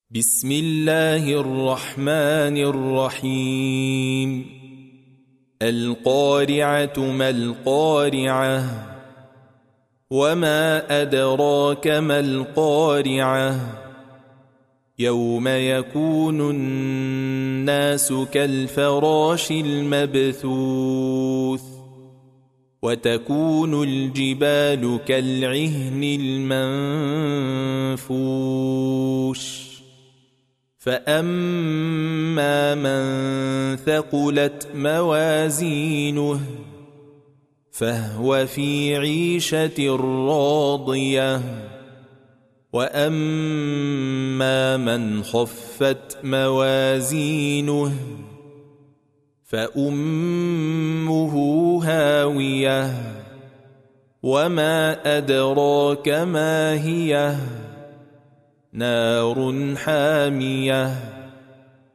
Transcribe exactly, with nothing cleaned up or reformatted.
بسم الله الرحمن الرحيم القارعة ما القارعة وما أدراك ما القارعة يوم يكون الناس كالفراش المبثوث وتكون الجبال كالعهن المنفوش فأما من ثقلت موازينه فهو في عيشة راضية وأما من خفت موازينه فأمه هاوية وما أدراك ما هي نار حامية